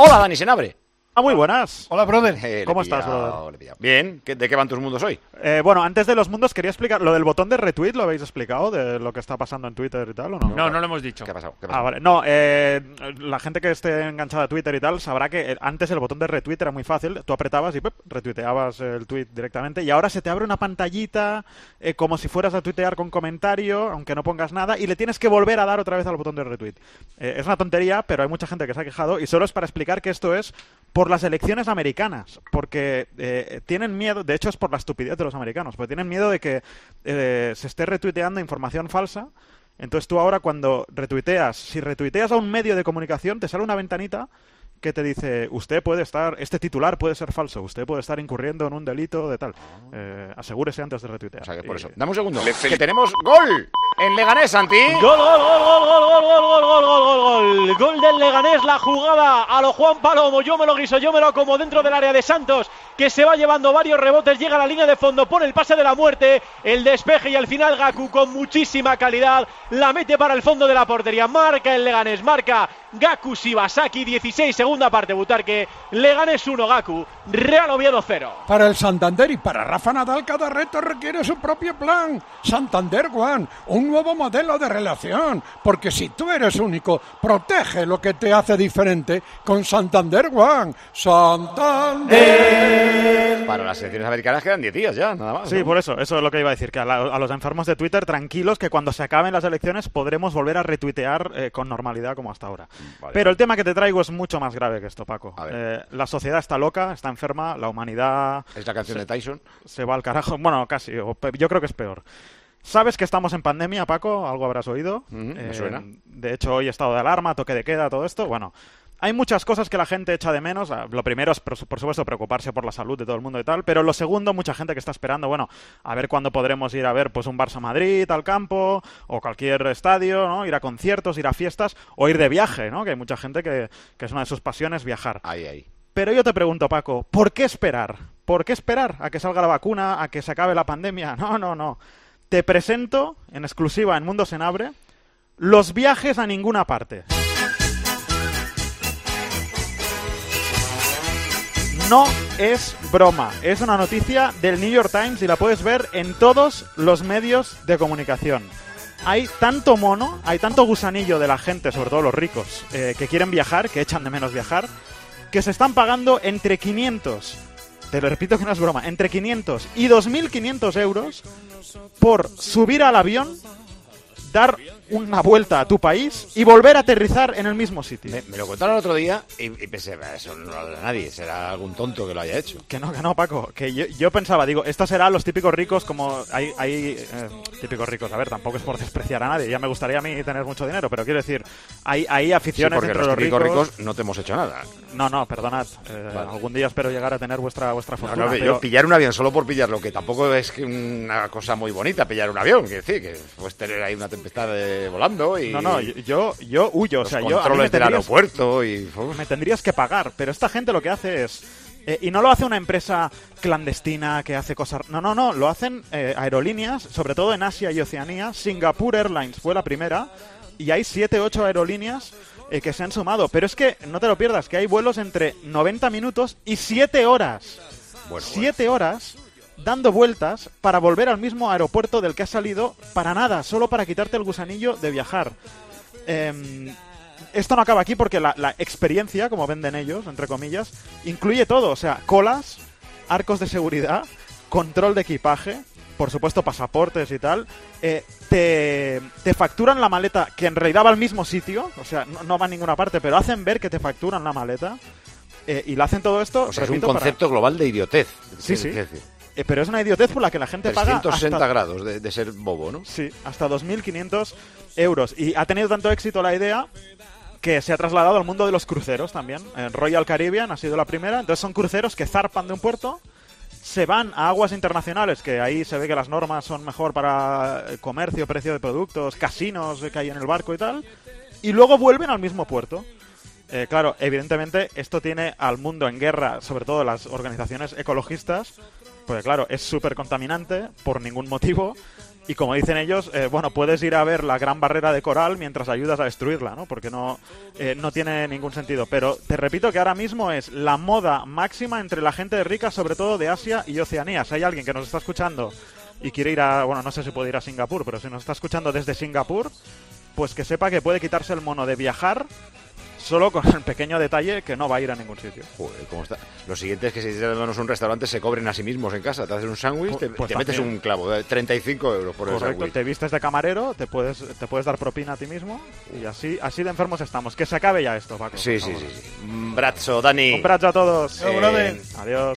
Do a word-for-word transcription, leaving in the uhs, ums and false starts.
Hola, Dani Senabre. Ah, muy buenas. Hola, brother. Eh, ¿Cómo le he estás, pillado, brother? le he pillado. Bien, ¿de qué van tus mundos hoy? Eh, bueno, antes de los mundos quería explicar lo del botón de retweet, ¿lo habéis explicado? De lo que está pasando en Twitter y tal, ¿o no? No, no lo hemos dicho. ¿Qué ha pasado? ¿Qué ha pasado? Ah, vale. No, eh, la gente que esté enganchada a Twitter y tal sabrá que antes el botón de retweet era muy fácil. Tú apretabas y pep, retuiteabas el tweet directamente. Y ahora se te abre una pantallita eh, como si fueras a tuitear con comentario, aunque no pongas nada, y le tienes que volver a dar otra vez al botón de retweet. Eh, es una tontería, pero hay mucha gente que se ha quejado y solo es para explicar que esto es por las elecciones americanas. Porque eh, tienen miedo, de hecho es por la estupidez de los americanos, porque tienen miedo de que eh, se esté retuiteando información falsa. Entonces tú ahora cuando retuiteas, si retuiteas a un medio de comunicación, te sale una ventanita que te dice, usted puede estar, este titular puede ser falso, usted puede estar incurriendo en un delito de tal. Eh, asegúrese antes de retuitear. O sea, que por Y- eso. Dame un segundo. Que tenemos gol en Leganés, Santi. Gol, gol, gol, gol, gol, gol, gol, gol, gol, gol, gol, gol. Gol del Leganés, la jugada a lo Juan Palomo. Yo me lo guiso, yo me lo como dentro del área de Santos, que se va llevando varios rebotes, llega a la línea de fondo, pone el pase de la muerte, el despeje y al final Gaku con muchísima calidad la mete para el fondo de la portería. Marca el Leganés, marca Gaku Shibasaki, dieciséis, segunda parte, Butarque. Leganés uno, Gaku, Real Oviedo cero. Para el Santander y para Rafa Nadal, cada reto requiere su propio plan. Santander One, un nuevo modelo de relación. Porque si tú eres único, protege lo que te hace diferente con Santander One. Santander. Para las elecciones americanas quedan diez días ya, nada más. Sí, ¿no? por eso, eso es lo que iba a decir, que a, la- a los enfermos de Twitter, tranquilos, que cuando se acaben las elecciones podremos volver a retuitear eh, con normalidad como hasta ahora. Vale. Pero el tema que te traigo es mucho más grave que esto, Paco. A ver. Eh, la sociedad está loca, está enferma, la humanidad Es la canción se, de Tyson. se va al carajo. Bueno, casi, o pe- yo creo que es peor. ¿Sabes que estamos en pandemia, Paco? Algo habrás oído. Ujú, me Eh, suena. De hecho, hoy estado de alarma, toque de queda, todo esto. Bueno, hay muchas cosas que la gente echa de menos. Ah, Lo primero es, por su- por supuesto, preocuparse por la salud de todo el mundo y tal. Pero lo segundo, mucha gente que está esperando, bueno, a ver cuándo podremos ir a ver pues un Barça-Madrid al campo o cualquier estadio, ¿no? Ir a conciertos, ir a fiestas o ir de viaje, ¿no? Que hay mucha gente que, que es una de sus pasiones viajar. Ahí, ahí. Pero yo te pregunto, Paco, ¿por qué esperar? ¿Por qué esperar a que salga la vacuna, a que se acabe la pandemia? No, no, no. Te presento, en exclusiva en Mundo Senabre, los viajes a ninguna parte. No es broma, es una noticia del New York Times y la puedes ver en todos los medios de comunicación. Hay tanto mono, hay tanto gusanillo de la gente, sobre todo los ricos, eh, que quieren viajar, que echan de menos viajar, que se están pagando entre quinientos, te lo repito que no es broma, entre quinientos y dos mil quinientos euros por subir al avión, dar una vuelta a tu país y volver a aterrizar en el mismo sitio. Me, me lo contaron el otro día y, y pensé, "Bah, eso no lo hará nadie, será algún tonto que lo haya hecho". Que no, que no, Paco. Que yo, yo pensaba, digo, estos serán los típicos ricos como... Hay, hay eh, típicos ricos, a ver, tampoco es por despreciar a nadie. Ya me gustaría a mí tener mucho dinero, pero quiero decir, hay, hay Sí, aficiones porque entre los los típicos ricos... ricos no te hemos hecho nada. No, no, perdonad. Eh, Vale. Algún día espero llegar a tener vuestra, vuestra No, fortuna. no, pero- yo pillar un avión solo por pillarlo, que tampoco es que una cosa muy bonita pillar un avión, quiero decir, que puedes tener ahí una tempestad de- volando y No, no, yo, yo, yo huyo. O los sea, yo, a mí me controles del tendrías- aeropuerto y... uf. me tendrías que pagar, pero esta gente lo que hace es... eh, y no lo hace una empresa clandestina que hace cosas... No, no, no, lo hacen eh, aerolíneas, sobre todo en Asia y Oceanía. Singapore Airlines fue la primera y hay siete, ocho aerolíneas eh, que se han sumado. Pero es que, no te lo pierdas, que hay vuelos entre noventa minutos y siete horas. Bueno, siete horas dando vueltas para volver al mismo aeropuerto del que has salido para nada, solo para quitarte el gusanillo de viajar. Em, esto no acaba aquí porque la, la experiencia, como venden ellos, entre comillas, incluye todo. O sea, colas, arcos de seguridad, control de equipaje, por supuesto pasaportes y tal. Eh, te, te facturan la maleta, que en realidad va al mismo sitio, o sea, no, no va a ninguna parte, pero hacen ver que te facturan la maleta. Eh, y lo hacen todo esto, O sea, repito, es un concepto global de idiotez. Sí, Es sí. decir, para- eh, pero es una idiotez por la que la gente paga trescientos sesenta hasta... grados de, de ser bobo, ¿no? Sí, hasta dos mil quinientos euros. Y ha tenido tanto éxito la idea que se ha trasladado al mundo de los cruceros también. En Royal Caribbean ha sido la primera. Entonces son cruceros que zarpan de un puerto, se van a aguas internacionales, que ahí se ve que las normas son mejor para el comercio, precio de productos, casinos que hay en el barco y tal, y luego vuelven al mismo puerto. Eh, claro, evidentemente esto tiene al mundo en guerra, sobre todo las organizaciones ecologistas, porque claro, es súper contaminante por ningún motivo. Y como dicen ellos, eh, bueno, puedes ir a ver la gran barrera de coral mientras ayudas a destruirla, ¿no? Porque no, eh, no tiene ningún sentido. Pero te repito que ahora mismo es la moda máxima entre la gente rica, sobre todo de Asia y Oceanía. Si hay alguien que nos está escuchando y quiere ir a, bueno, no sé si puede ir a Singapur, pero si nos está escuchando desde Singapur, pues que sepa que puede quitarse el mono de viajar, solo con el pequeño detalle que no va a ir a ningún sitio. Joder, ¿cómo está? Lo siguiente es que si dándonos un restaurante se cobren a sí mismos en casa. Te haces un sándwich, te, Pues te metes también. un clavo de treinta y cinco euros por el Correcto, sándwich. te vistes de camarero, te puedes, te puedes dar propina a ti mismo y así, así de enfermos estamos. Que se acabe ya esto, Paco. Sí, por sí, favor. sí, sí. Un brazo, Dani. Un abrazo a todos. Eh, Adiós.